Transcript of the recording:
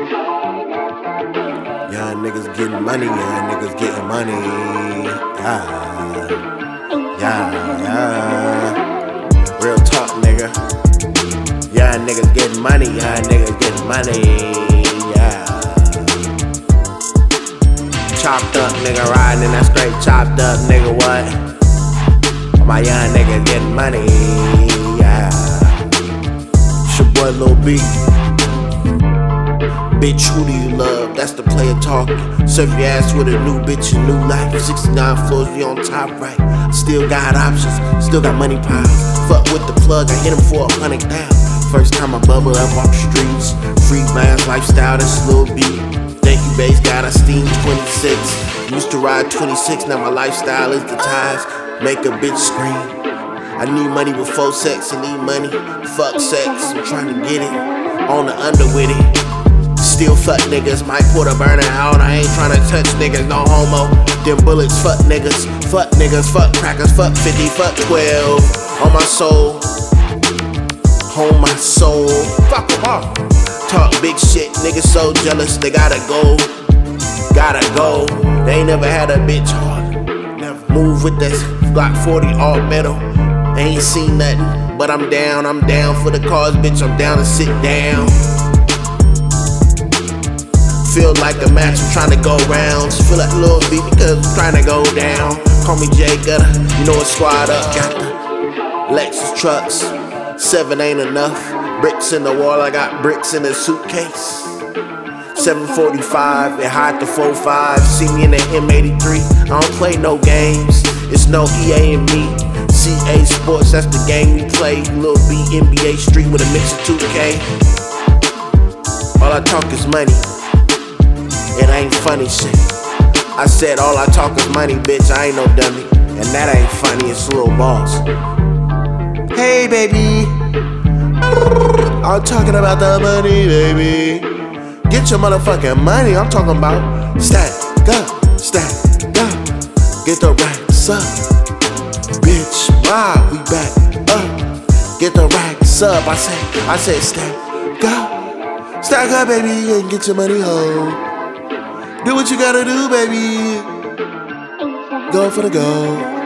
Young niggas getting money, young niggas getting money. Yeah. Real talk, nigga. Young niggas getting money, young niggas getting money. Yeah. Chopped up, nigga, riding in that straight chopped up, nigga, what? All my young niggas getting money. Yeah. It's your boy Lil B. Bitch, who do you love? That's the player talking. Serve your ass with a new bitch, a new life. 69 floors, we on top right. Still got options, still got money piles. Fuck with the plug, I hit him for 100,000. First time I bubble up off the streets. Free man's lifestyle, that's Lil B. Thank you, base, got a steam 26. Used to ride 26, now my lifestyle is the ties. Make a bitch scream. I need money before sex, I need money. Fuck sex, I'm trying to get it. On the under with it. Still fuck niggas, might pull the burner out. I ain't tryna touch niggas, no homo. Them bullets, fuck niggas, fuck crackers, fuck 50, fuck 12. On my soul, hold my soul. Fuck them all. Talk big shit, niggas so jealous, they gotta go. They ain't never had a bitch hard. Never move with this Glock 40 all metal. Ain't seen nothing, but I'm down for the cause, bitch, I'm down to sit down. Feel like a match, I'm trying to go rounds. Feel like Lil B because I'm trying to go down. Call me Jay Gutter, you know it's squad up. Got the Lexus trucks, 7 ain't enough. Bricks in the wall, I got bricks in the suitcase. 745, it hide the 45. See me in the M83, I don't play no games. It's no EA and me. CA Sports, that's the game we play. Lil B, NBA Street with a mix of 2K. All I talk is money. It ain't funny shit. I said all I talk is money, bitch, I ain't no dummy. And that ain't funny, it's Lil Boss. Hey baby, I'm talking about the money, baby. Get your motherfucking money, I'm talking about stack up. Get the racks up. Bitch, why we back up? Get the racks up, I said stack up. Stack up, baby, and get your money home. Do what you gotta do, baby. Go for the gold.